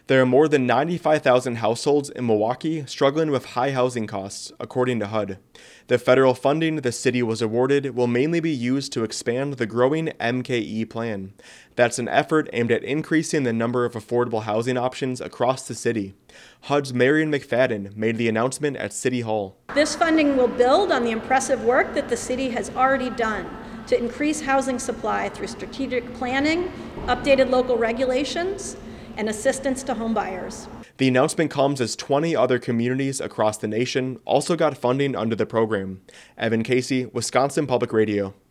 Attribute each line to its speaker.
Speaker 1: There are more than 95,000 households in Milwaukee struggling with high housing costs, according to HUD. The federal funding the city was awarded will mainly be used to expand the growing MKE plan. That's an effort aimed at increasing the number of affordable housing options across the city. HUD's Marion McFadden made the announcement at City Hall.
Speaker 2: This funding will build on the impressive work that the city has already done to increase housing supply through strategic planning, updated local regulations, and assistance to homebuyers.
Speaker 1: The announcement comes as 20 other communities across the nation also got funding under the program. Evan Casey, Wisconsin Public Radio.